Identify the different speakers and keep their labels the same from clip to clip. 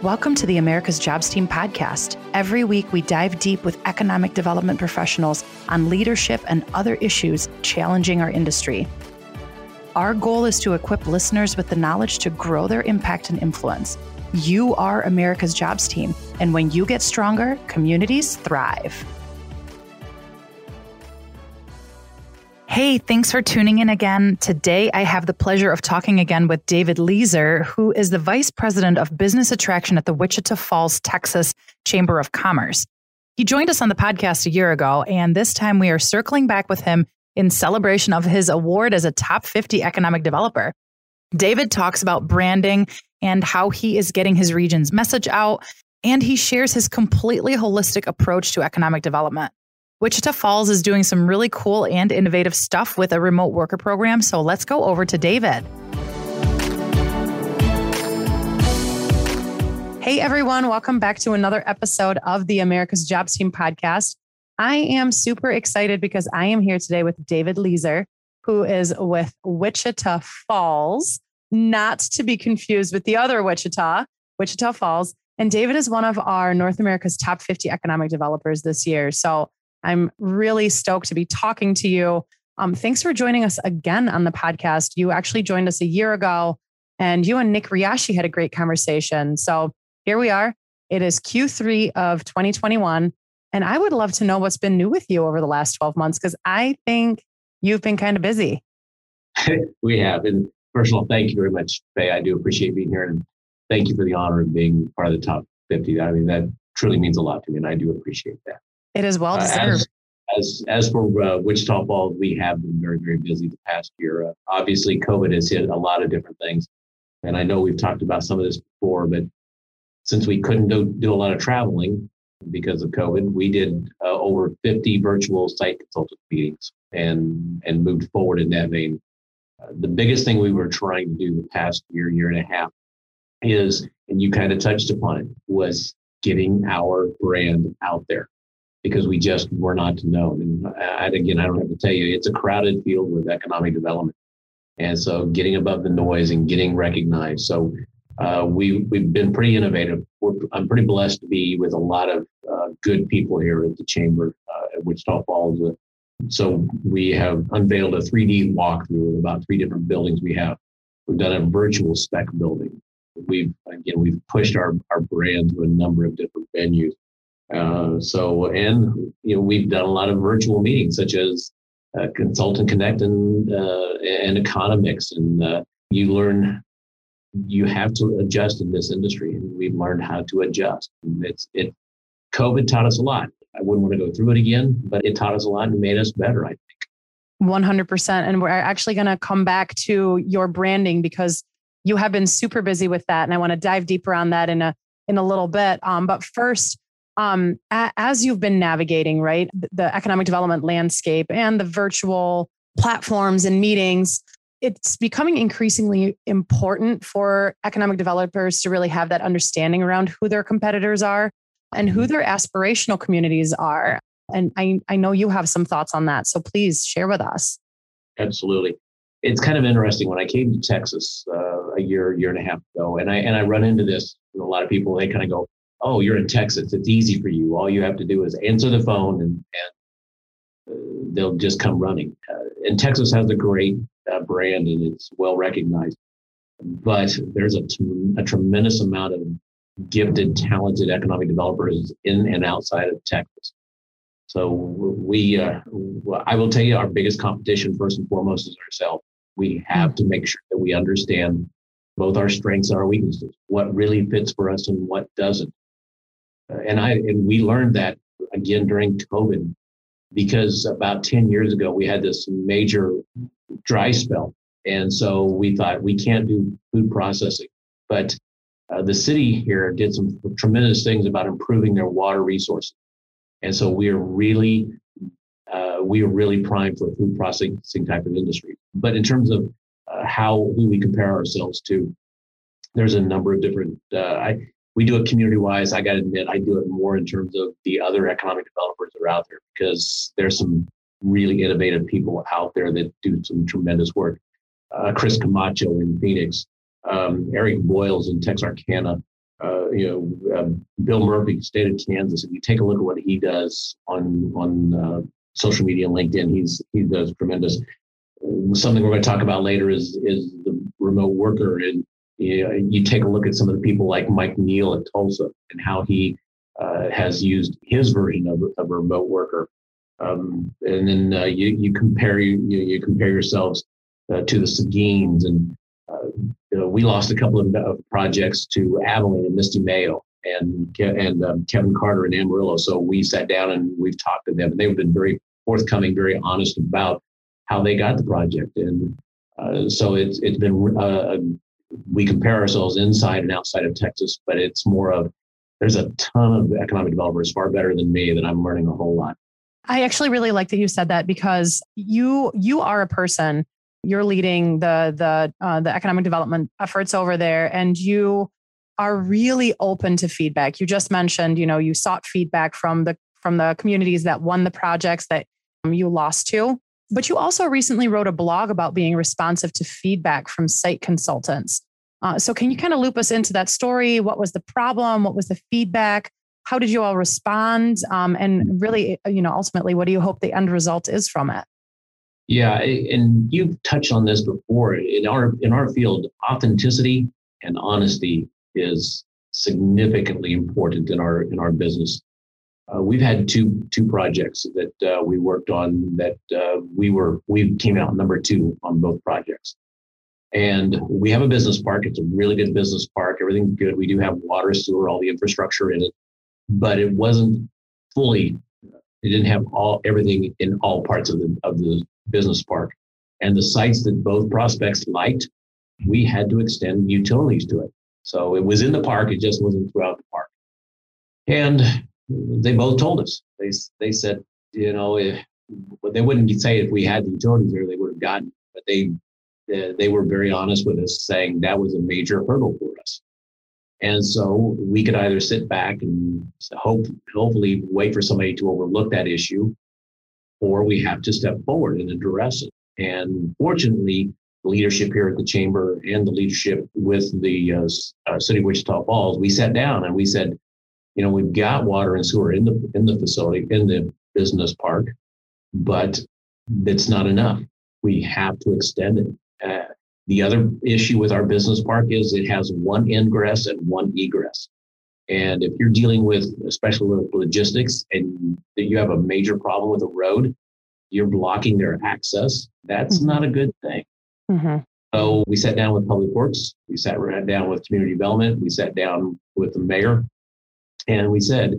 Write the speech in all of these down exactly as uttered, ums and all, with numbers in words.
Speaker 1: Welcome to the America's Jobs Team podcast. Every week, we dive deep with economic development professionals on leadership and other issues challenging our industry. Our goal is to equip listeners with the knowledge to grow their impact and influence. You are America's Jobs Team, and when you get stronger, communities thrive. Hey, thanks for tuning in again. Today, I have the pleasure of talking again with David Leeser, who is the Vice President of Business Attraction at the Wichita Falls, Texas Chamber of Commerce. He joined us on the podcast a year ago, and this time we are circling back with him in celebration of his award as a top fifty economic developer. David talks about branding and how he is getting his region's message out, and he shares his completely holistic approach to economic development. Wichita Falls is doing some really cool and innovative stuff with a remote worker program, so let's go over to David. Hey everyone, welcome back to another episode of the America's Jobs Team podcast. I am super excited because I am here today with David Leeser, who is with Wichita Falls, not to be confused with the other Wichita, Wichita Falls. And David is one of our North America's top fifty economic developers this year. So I'm really stoked to be talking to you. Um, thanks for joining us again on the podcast. You actually joined us a year ago, and you and Nick Riashi had a great conversation. So here we are. It is Q three of twenty twenty-one. And I would love to know what's been new with you over the last twelve months, because I think you've been kind of busy.
Speaker 2: We have. And first of all, thank you very much, Faye. I do appreciate being here. And thank you for the honor of being part of the top fifty. I mean, that truly means a lot to me, and I do appreciate that.
Speaker 1: It is well deserved.
Speaker 2: Uh, as, as as for uh, Wichita Falls, we have been very, very busy the past year. Uh, obviously, COVID has hit a lot of different things. And I know we've talked about some of this before, but since we couldn't do, do a lot of traveling because of COVID, we did uh, over fifty virtual site consultant meetings and, and moved forward in that vein. Uh, the biggest thing we were trying to do the past year, year and a half is, and you kind of touched upon it, was getting our brand out there, because we just were not known. And I, again, I don't have to tell you, it's a crowded field with economic development. And so getting above the noise and getting recognized. So uh, we, we've been pretty innovative. We're, I'm pretty blessed to be with a lot of uh, good people here at the Chamber uh, at Wichita Falls. So we have unveiled a three D walkthrough of about three different buildings we have. We've done a virtual spec building. We've, again, we've pushed our, our brand to a number of different venues. Uh, so, and, you know, we've done a lot of virtual meetings, such as uh, Consultant Connect and, uh, and Economics. And uh, you learn, you have to adjust in this industry. And we've learned how to adjust. And it's, it, COVID taught us a lot. I wouldn't want to go through it again, but it taught us a lot and made us better, I think.
Speaker 1: one hundred percent. And we're actually going to come back to your branding, because you have been super busy with that. And I want to dive deeper on that in a, in a little bit. Um, but first, Um, as you've been navigating, right, the economic development landscape and the virtual platforms and meetings, it's becoming increasingly important for economic developers to really have that understanding around who their competitors are and who their aspirational communities are. And I, I know you have some thoughts on that, so please share with us.
Speaker 2: Absolutely. It's kind of interesting. When I came to Texas uh, a year, year and a half ago, and I and I run into this with a lot of people, they kind of go, oh, you're in Texas. It's easy for you. All you have to do is answer the phone and, and uh, they'll just come running. Uh, and Texas has a great uh, brand and it's well recognized. But there's a, t- a tremendous amount of gifted, talented economic developers in and outside of Texas. So we, uh, I will tell you, our biggest competition, first and foremost, is ourselves. We have to make sure that we understand both our strengths and our weaknesses, what really fits for us and what doesn't. Uh, and I and we learned that again during COVID, because about ten years ago, we had this major dry spell. And so we thought we can't do food processing. But uh, the city here did some tremendous things about improving their water resources. And so we are really, uh, we are really primed for a food processing type of industry. But in terms of uh, how who we compare ourselves to, there's a number of different, uh, I, we do it community-wise. I got to admit, I do it more in terms of the other economic developers that are out there, because there's some really innovative people out there that do some tremendous work. Uh, Chris Camacho in Phoenix, um, Eric Boyles in Texarkana, uh, you know, uh, Bill Murphy, state of Kansas. If you take a look at what he does on on uh, social media and LinkedIn, he's he does tremendous. Something we're going to talk about later is is the remote worker, and you know, you take a look at some of the people like Mike Neal at Tulsa and how he uh, has used his version of, of a remote worker. Um, and then uh, you you compare you you compare yourselves uh, to the Seguins, and uh, you know, we lost a couple of, of projects to Abilene and Misty Mayo and and um, Kevin Carter and Amarillo. So we sat down and we've talked to them, and they've been very forthcoming, very honest about how they got the project. And uh, so it's it's been uh, we compare ourselves inside and outside of Texas, but it's more of there's a ton of economic developers far better than me that I'm learning a whole lot.
Speaker 1: I actually really like that you said that, because you you are a person, you're leading the the uh, the economic development efforts over there, and you are really open to feedback. You just mentioned, you know, you sought feedback from the from the communities that won the projects that um, you lost to, but you also recently wrote a blog about being responsive to feedback from site consultants. Uh, so can you kind of loop us into that story? What was the problem? What was the feedback? How did you all respond? Um, and really, you know, ultimately, what do you hope the end result is from it?
Speaker 2: Yeah, and you've touched on this before. In our in our field, authenticity and honesty is significantly important in our in our business. Uh, we've had two two projects that uh, we worked on that uh, we were we came out number two on both projects. And we have a business park. It's a really good business park. Everything's good. We do have water, sewer, all the infrastructure in it. But it wasn't fully, it didn't have all everything in all parts of the of the business park. And the sites that both prospects liked, we had to extend utilities to it. So it was in the park, it just wasn't throughout the park. And they both told us, they they said, you know, if, well, they wouldn't say if we had the utilities there, they would have gotten, but they they were very honest with us, saying that was a major hurdle for us. And so we could either sit back and hope, hopefully wait for somebody to overlook that issue, or we have to step forward and address it. And fortunately, the leadership here at the chamber and the leadership with the uh, uh, city of Wichita Falls, we sat down and we said, you know, we've got water and sewer in the in the facility, in the business park, but it's not enough. We have to extend it. Uh, The other issue with our business park is it has one ingress and one egress. And if you're dealing with, especially with logistics, and you have a major problem with a road, you're blocking their access. That's mm-hmm. not a good thing. Mm-hmm. So we sat down with Public Works. We sat down with Community Development. We sat down with the mayor. And we said,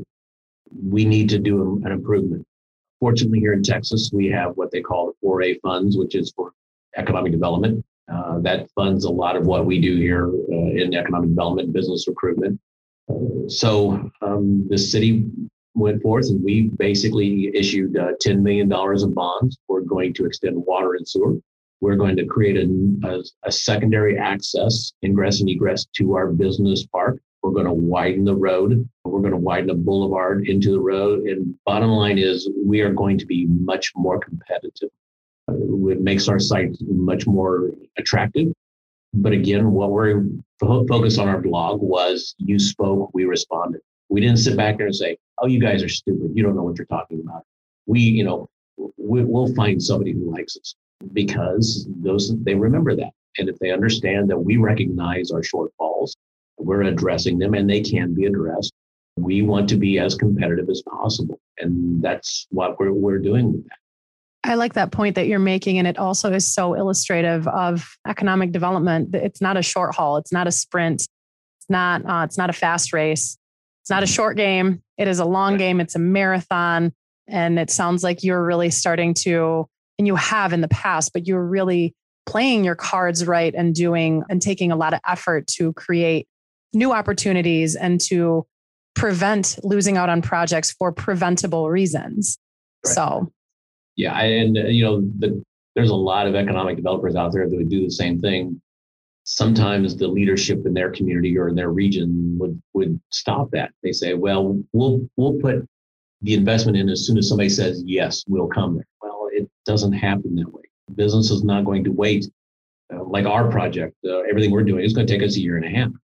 Speaker 2: we need to do an improvement. Fortunately, here in Texas, we have what they call the four A funds, which is for economic development. Uh, that funds a lot of what we do here uh, in economic development, business recruitment. Uh, so um, the city went forth and we basically issued uh, ten million dollars of bonds. We're going to extend water and sewer. We're going to create a, a, a secondary access, ingress and egress to our business park. We're going to widen the road. We're going to widen the boulevard into the road. And bottom line is we are going to be much more competitive. It makes our site much more attractive. But again, what we're focused on our blog was you spoke, we responded. We didn't sit back there and say, oh, you guys are stupid. You don't know what you're talking about. We, you know, we, we'll find somebody who likes us because those they remember that. And if they understand that we recognize our shortfalls, we're addressing them and they can be addressed. We want to be as competitive as possible. And that's what we're, we're doing with that.
Speaker 1: I like that point that you're making. And it also is so illustrative of economic development. It's not a short haul. It's not a sprint. It's not, uh, it's not a fast race. It's not a short game. It is a long game. It's a marathon. And it sounds like you're really starting to, and you have in the past, but you're really playing your cards right and doing and taking a lot of effort to create new opportunities and to prevent losing out on projects for preventable reasons. Right. So.
Speaker 2: Yeah, and uh, you know, the, there's a lot of economic developers out there that would do the same thing. Sometimes the leadership in their community or in their region would would stop that. They say, "Well, we'll we'll put the investment in as soon as somebody says yes, we'll come there." Well, it doesn't happen that way. Business is not going to wait. Uh, like our project, uh, everything we're doing is going to take us a year and a half.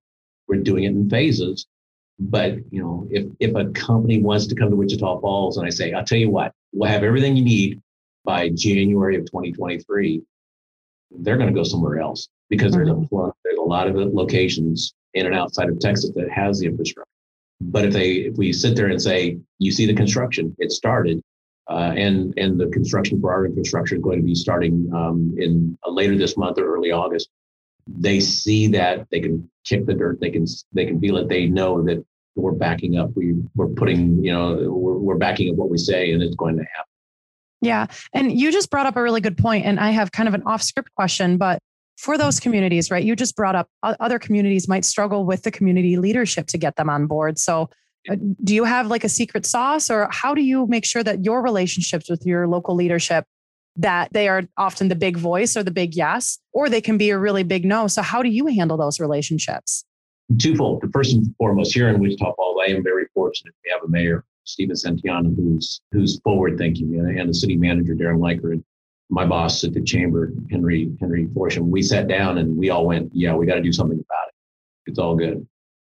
Speaker 2: we're doing it in phases. But, you know, if, if a company wants to come to Wichita Falls and I say, I'll tell you what, we'll have everything you need by January of twenty twenty-three, they're going to go somewhere else because there's a there's a lot of locations in and outside of Texas that has the infrastructure. But if they if we sit there and say, you see the construction, it started, uh, and and the construction for our infrastructure is going to be starting um, in uh, later this month or early August. They see that, they can kick the dirt, they can they can feel it, they know that we're backing up. We we're putting, you know, we're we're backing up what we say, and it's going to happen.
Speaker 1: Yeah. And you just brought up a really good point, and I have kind of an off script question, but for those communities, right? You just brought up other communities might struggle with the community leadership to get them on board. So uh, do you have like a secret sauce, or how do you make sure that your relationships with your local leadership, that they are often the big voice or the big yes, or they can be a really big no? So how do you handle those relationships?
Speaker 2: Twofold. The first and foremost, here in Wichita Falls, I am very fortunate. We have a mayor, Stephen Santiano, who's who's forward thinking, and the city manager, Darren Leiker, and my boss at the chamber, Henry Henry Forsham. We sat down and we all went, yeah, we got to do something about it. It's all good.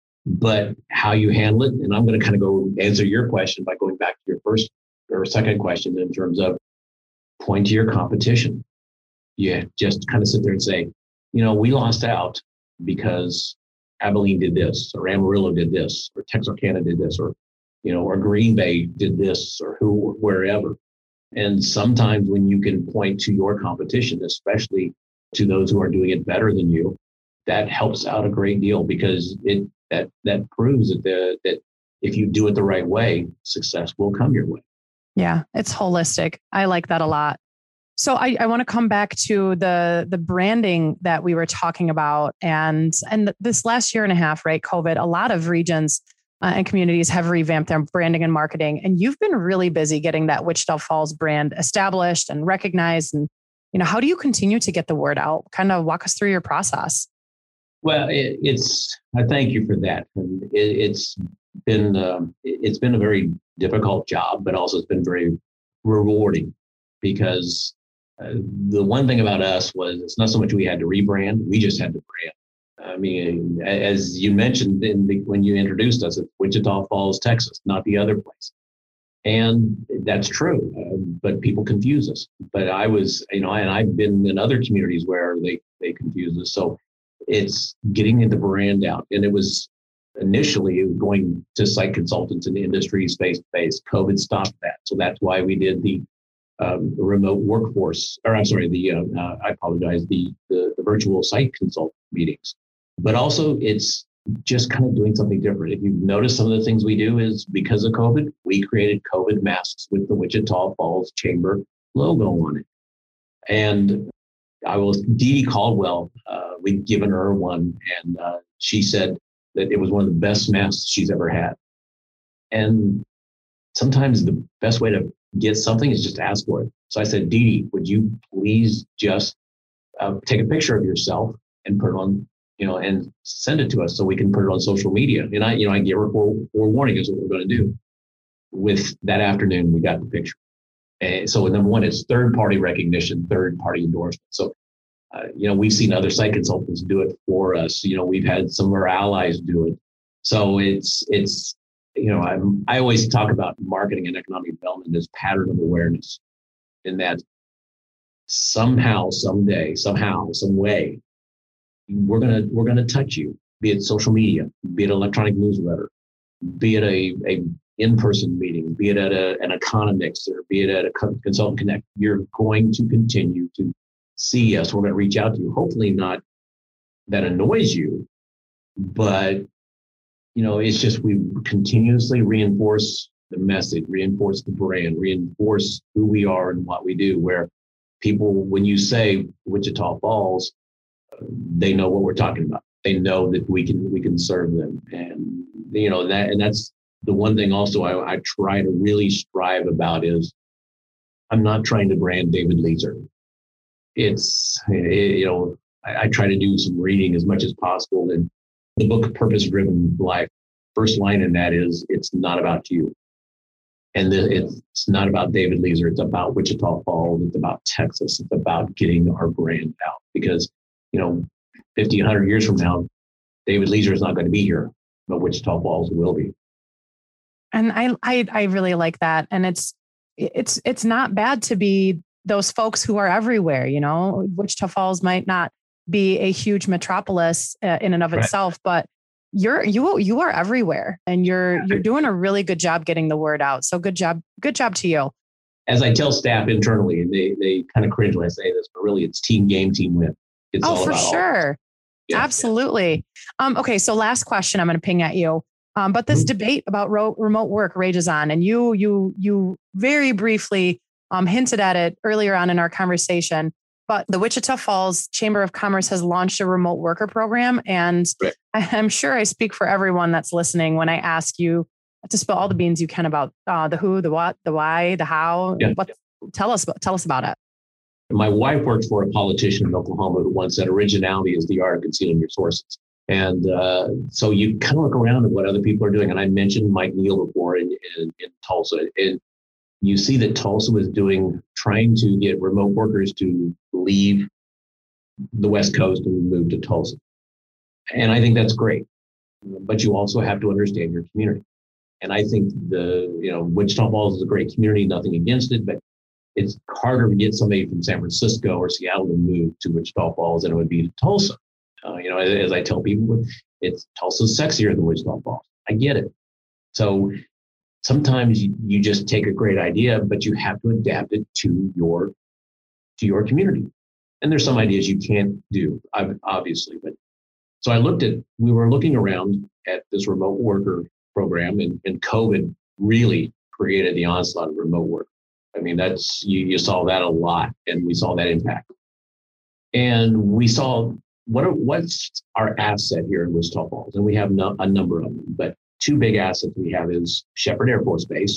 Speaker 2: But how you handle it, and I'm going to kind of go answer your question by going back to your first or second question in terms of point to your competition. Yeah, just kind of sit there and say, you know, we lost out because Abilene did this, or Amarillo did this, or Texarkana did this, or, you know, or Green Bay did this, or who, wherever. And sometimes when you can point to your competition, especially to those who are doing it better than you, that helps out a great deal, because it that that proves that the, that if you do it the right way, success will come your way.
Speaker 1: Yeah, it's holistic. I like that a lot. So I, I want to come back to the the branding that we were talking about, and and this last year and a half, right? COVID, a lot of regions uh, and communities have revamped their branding and marketing, and you've been really busy getting that Wichita Falls brand established and recognized. And you know, how do you continue to get the word out? Kind of walk us through your process.
Speaker 2: Well, it, it's I thank you for that. And it, it's been um, it's been a very difficult job, but also it's been very rewarding, because Uh, the one thing about us was it's not so much we had to rebrand, we just had to brand. I mean, as you mentioned in the, when you introduced us, it's Wichita Falls, Texas, not the other place. And that's true, uh, but people confuse us. But I was, you know, and I've been in other communities where they, they confuse us. So it's getting the brand out. And it was initially going to site consultants in the industry face to face. COVID stopped that. So that's why we did the Um, the remote workforce, or I'm sorry, the uh, uh, I apologize, the, the the virtual site consult meetings. But also, it's just kind of doing something different. If you've noticed, some of the things we do is because of COVID, we created COVID masks with the Wichita Falls Chamber logo on it. And I was Dee Dee Caldwell. Uh, we'd given her one, and uh, she said that it was one of the best masks she's ever had. And sometimes the best way to get something is just ask for it. So I said, Dee Dee, would you please just uh, take a picture of yourself and put it on, you know, and send it to us so we can put it on social media. And I, you know, I gave her forewarning is what we're going to do. With that afternoon, we got the picture. And so number one, it's third party recognition, third party endorsement. So, uh, you know, we've seen other site consultants do it for us. You know, we've had some of our allies do it. So it's, it's, you know, I'm, I always talk about marketing and economic development as pattern of awareness, in that somehow, someday, somehow, some way, we're gonna we're gonna touch you. Be it social media, be it electronic newsletter, be it a, a in-person meeting, be it at a, an Economics, or be it at a Consultant Connect. You're going to continue to see us. We're going to reach out to you. Hopefully not that annoys you, but you know, it's just we continuously reinforce the message, reinforce the brand, reinforce who we are and what we do, where people, when you say Wichita Falls, uh, they know what we're talking about. They know that we can we can serve them. And, you know, that and that's the one thing also I, I try to really strive about is I'm not trying to brand David Leeser. It's, it, you know, I, I try to do some reading as much as possible. And the book Purpose Driven Life, first line in that is, it's not about you. And the, it's not about David Leeser. It's about Wichita Falls. It's about Texas. It's about getting our brand out. Because, you know, fifty, one hundred years from now, David Leeser is not going to be here, but Wichita Falls will be.
Speaker 1: And I, I, I really like that. And it's, it's, it's not bad to be those folks who are everywhere. You know, Wichita Falls might not be a huge metropolis uh, in and of
Speaker 2: Right.
Speaker 1: itself, but you're, you, you are everywhere, and you're, you're doing a really good job getting the word out. So good job. Good job to you.
Speaker 2: As I tell staff internally, and they, they kind of cringe when I say this, but really it's team game, team win. It's
Speaker 1: oh,
Speaker 2: all
Speaker 1: for
Speaker 2: about
Speaker 1: sure.
Speaker 2: Yeah,
Speaker 1: Absolutely. Yeah. Um, okay. So last question I'm going to ping at you. Um, but this mm-hmm. debate about ro- remote work rages on, and you, you, you very briefly um, hinted at it earlier on in our conversation. But the Wichita Falls Chamber of Commerce has launched a remote worker program, and
Speaker 2: right.
Speaker 1: I, I'm sure I speak for everyone that's listening when I ask you to spill all the beans you can about uh, the who, the what, the why, the how.
Speaker 2: Yeah.
Speaker 1: What? Tell us, tell us about it.
Speaker 2: My wife works for a politician in Oklahoma who once said, "Originality is the art of concealing your sources." And uh, so you kind of look around at what other people are doing. And I mentioned Mike Neal before in, in, in Tulsa. And you see that Tulsa was doing, trying to get remote workers to leave the West Coast and move to Tulsa. And I think that's great. But you also have to understand your community. And I think the, you know, Wichita Falls is a great community, nothing against it, but it's harder to get somebody from San Francisco or Seattle to move to Wichita Falls than it would be to Tulsa. Uh, you know, as, as I tell people, it's Tulsa's sexier than Wichita Falls. I get it. So sometimes you, you just take a great idea, but you have to adapt it to your to your community. And there's some ideas you can't do, obviously. But so I looked at, we were looking around at this remote worker program, and, and COVID really created the onslaught of remote work. I mean, that's you, you saw that a lot, and we saw that impact. And we saw what are, what's our asset here in Wichita Falls, and we have no, a number of them. But two big assets we have is Sheppard Air Force Base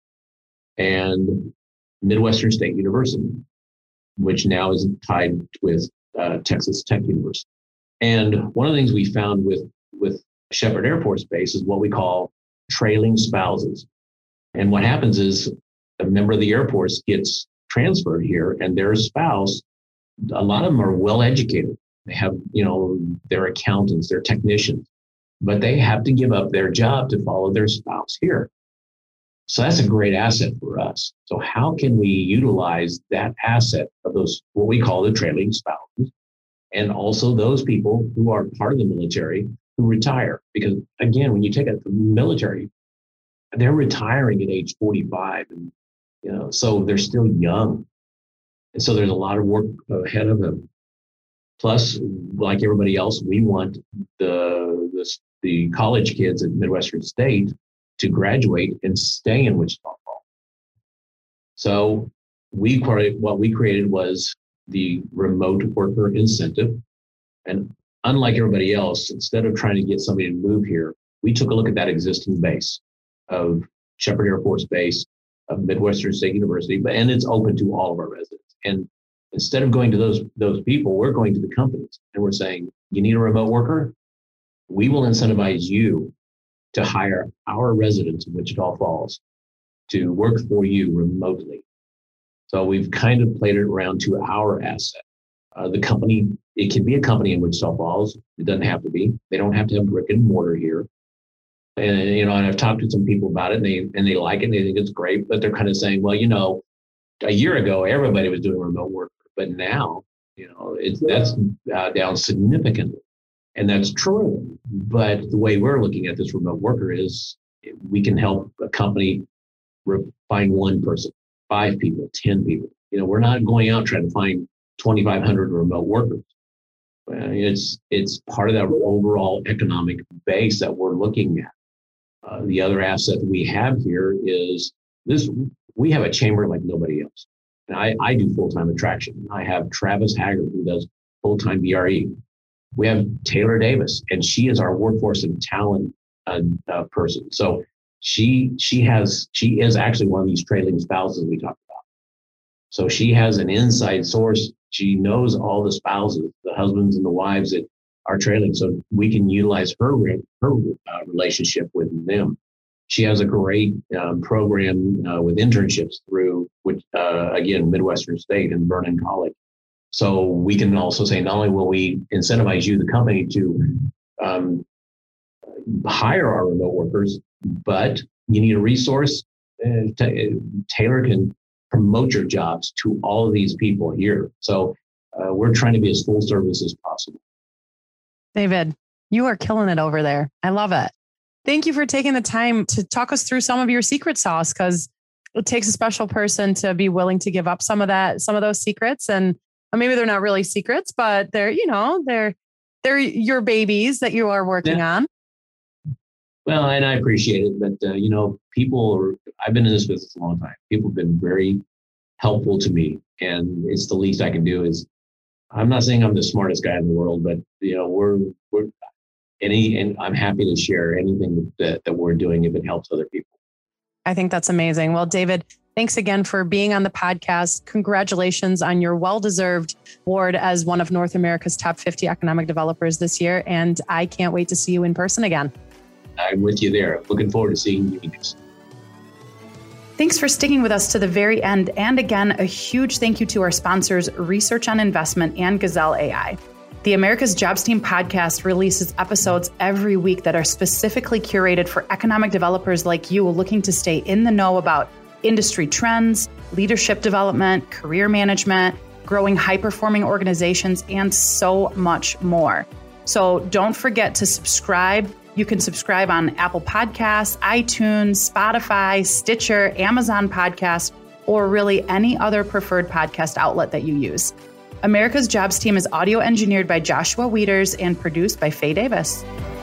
Speaker 2: and Midwestern State University, which now is tied with uh, Texas Tech University. And one of the things we found with with Sheppard Air Force Base is what we call trailing spouses. And what happens is a member of the Air Force gets transferred here, and their spouse, a lot of them are well educated. They have, you know, they're accountants, they're technicians, but they have to give up their job to follow their spouse here. So that's a great asset for us. So how can we utilize that asset of those, what we call the trailing spouses, and also those people who are part of the military who retire? Because again, when you take out the military, they're retiring at age forty-five, and you know, so they're still young. And so there's a lot of work ahead of them. Plus, like everybody else, we want the, the, the college kids at Midwestern State to graduate and stay in Wichita Falls. So we created, what we created was the remote worker incentive. And unlike everybody else, instead of trying to get somebody to move here, we took a look at that existing base of Sheppard Air Force Base, of Midwestern State University, and it's open to all of our residents. And instead of going to those those people, we're going to the companies, and we're saying, you need a remote worker? We will incentivize you to hire our residents in Wichita Falls to work for you remotely. So we've kind of played it around to our asset. Uh, the company, it can be a company in Wichita Falls. It doesn't have to be. They don't have to have brick and mortar here. And, you know, and I've talked to some people about it, and they and they like it, and they think it's great, but they're kind of saying, well, you know, a year ago, everybody was doing remote work, but now, you know, it's that's uh, down significantly. And that's true. But the way we're looking at this remote worker is we can help a company find one person, five people, ten people. You know, we're not going out trying to find twenty-five hundred remote workers. It's it's part of that overall economic base that we're looking at. Uh, the other asset that we have here is this. We have a chamber like nobody else. And I, I do full-time attraction. I have Travis Haggard, who does full-time B R E. We have Taylor Davis, and she is our workforce and talent uh, uh, person. So she she has she is actually one of these trailing spouses we talked about. So she has an inside source. She knows all the spouses, the husbands and the wives that are trailing. So we can utilize her her uh, relationship with them. She has a great um, program uh, with internships through, which uh, again, Midwestern State and Vernon College. So we can also say, not only will we incentivize you, the company, to um, hire our remote workers, but you need a resource. Uh, t- Taylor can promote your jobs to all of these people here. So uh, we're trying to be as full service as possible.
Speaker 1: David, you are killing it over there. I love it. Thank you for taking the time to talk us through some of your secret sauce, because it takes a special person to be willing to give up some of that, some of those secrets. And maybe they're not really secrets, but they're, you know, they're, they're your babies that you are working yeah. on.
Speaker 2: Well, and I appreciate it, but uh, you know, people are, I've been in this business a long time. People have been very helpful to me, and it's the least I can do is, I'm not saying I'm the smartest guy in the world, but you know, we're, we're, any, and I'm happy to share anything that, that we're doing if it helps other people.
Speaker 1: I think that's amazing. Well, David, thanks again for being on the podcast. Congratulations on your well-deserved award as one of North America's top fifty economic developers this year. And I can't wait to see you in person again.
Speaker 2: I'm with you there. Looking forward to seeing you next.
Speaker 3: Thanks for sticking with us to the very end. And again, a huge thank you to our sponsors, Research on Investment and Gazelle A I. The America's Jobs Team podcast releases episodes every week that are specifically curated for economic developers like you looking to stay in the know about industry trends, leadership development, career management, growing high-performing organizations, and so much more. So don't forget to subscribe. You can subscribe on Apple Podcasts, iTunes, Spotify, Stitcher, Amazon Podcasts, or really any other preferred podcast outlet that you use. America's Jobs Team is audio engineered by Joshua Wieters and produced by Faye Davis.